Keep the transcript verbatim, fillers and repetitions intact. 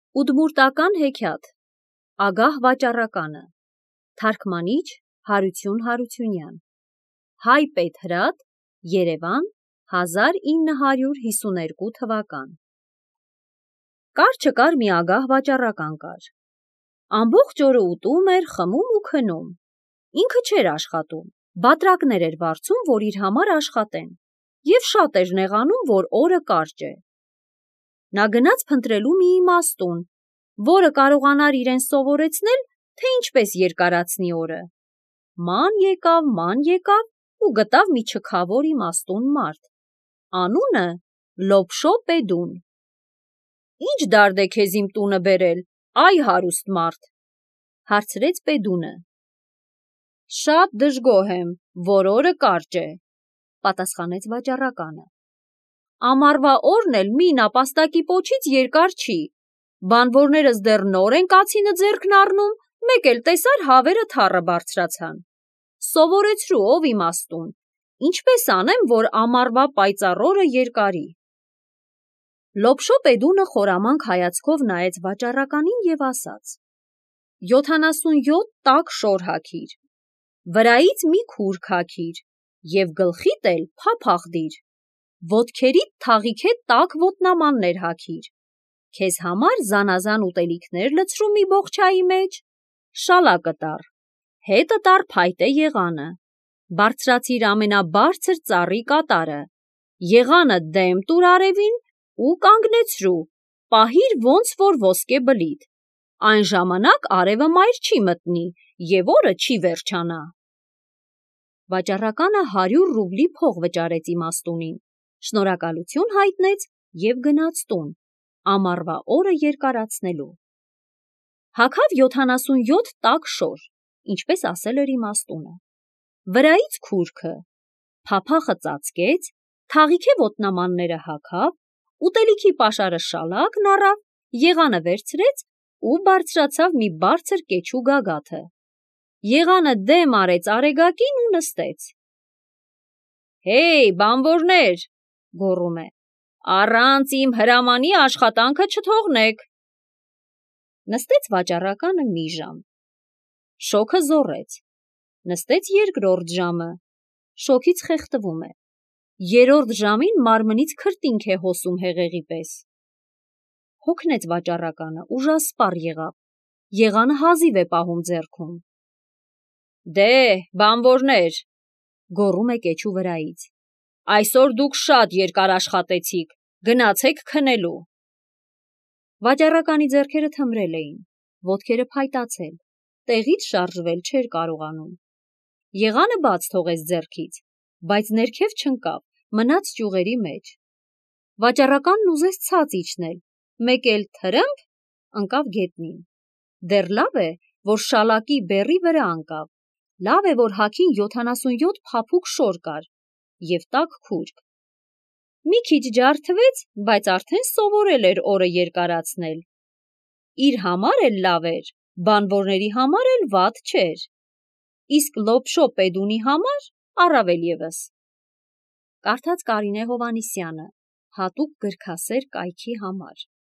Ուդմուրտական հեքիաթ Ագահ վաճառականը Թարգմանիչ Հարություն Հարությունյան Հայ Պետհրատ Երևան հազար ինը հարյուր հիսուներկու թվական Կար չկար մի ագահ վաճառական կար Ամբողջ օրը ուտում էր, խմում ու քնում Ինքը չէր աշխատում Բատրակներ էր վարձում, որ իր համար աշխատեն և շատ էր նեղանում, որ օրը կարճ է Նա գնաց փնտրելու մի իմաստուն, որը կարողանար իրեն սովորեցնել, թե ինչպես երկարացնի օրը։ Ման եկավ, ման եկավ ու գտավ մի չքավոր իմաստուն մարդ։ Անունը Լոփշոպեդուն։ Ինչ դարդ է քեզ իմ տունը բերել, այ հարուստ մարդ, հարցրեց Պեդունը։ Շատ դժգոհ եմ, որ օրը կարճ է, պատասխանեց վաճառականը։ Ամառվա օրն էլ մի նապաստակի պոչից երկար չի, բանվորներս դեռ նոր են կացինը ձեռքն առնում, մեկ էլ տեսար հավերը թառը բարձրացան։ Սովորեցրու ով իմաստուն, ինչպես անեմ, որ ամառվա պայծառ օրը երկարի։ Լոփշոպեդունը խորամանկ հայացքով նայեց վաճառականին և ասաց. Յոթանասունյոթ տաք շոր հագիր, վրայից մի քուր հագիր և գլխիդ էլ փափախ դիր, ոտքերիդ թաղիքե տաք ոտնամաններ հագիր, քեզ համար զանազան ուտելիքներ լցրու մի բոխչայի մեջ, շալակը տար, հետը տար փայտե եղանը, բարձրացիր ամենաբարձր ծառի կատարը, եղանը դեմ տուր արևին ու կանգնեցրու, պահիր ոնց որ ոսկե բլիթ, այն ժամանակ արևը մայր չի մտնի և օրը չի վերջանա։ Վաճառականը հարյուր ռուբլի փող վճարեց իմաստունին, շնորհակալություն հայտնեց և գնաց տուն, ամառվա օրը երկարացնելու։ Հագավ յոթանասունյոթ տաք շոր, ինչպես ասել էր իմաստունը, վրայից քուրքը, փափախը ծածկեց, թաղիքե ոտնամանները հագավ, ուտելիքի պաշարը շալակն առավ, եղանը վերցրեց ու բարձրացավ մի բարձր կեչու գագաթը, եղանը դեմ արեց արեգակին ու նստեց։ Հեյ, բանվորներ, գոռում է, առանց իմ հրամանի աշխատանքը չթողնեք։ Նստեց վաճառականը մի ժամ, շոգը զոռեց, նստեց երկրորդ ժամը, շոգից խեղդվում է, երրորդ ժամին մարմնից քրտինք է հոսում հեղեղի պես։ Հոգնեց վաճառականը, ուժասպառ եղավ, եղանը հազիվ է պահում ձեռքում։ Դե, բանվորներ, գոռում է կեչու վրայից, այսօր դուք շատ երկար աշխատեցիք, գնացեք քնելու։ Վաճառականի ձեռքերը թմրել էին, ոտքերը փայտացել, տեղից շարժվել չէր կարողանում։ Եղանը բաց թողեց ձեռքից, բայց ներքև չընկավ, մնաց ճյուղերի մեջ։ Վաճառականն ուզեց ցած իջնել, մեկ էլ թրըմփ ընկավ գետնին։ Դեռ լավ է, որ շալակի բեռի վրա ընկավ, լավ է, որ հագին յոթանասունյոթ փափուկ շոր կար և տաք քուրք։ Մի քիչ ջարդվեց, բայց արդեն սովորել էր օրը երկարացնել։ Իր համար էլ լավ էր, բանվորների համար էլ վատ չէր, իսկ Լոփշոպեդունի համար առավել ևս։ Կարդաց Կարինե Հովհաննիսյանը, հատուկ գրքասեր կայքի համար։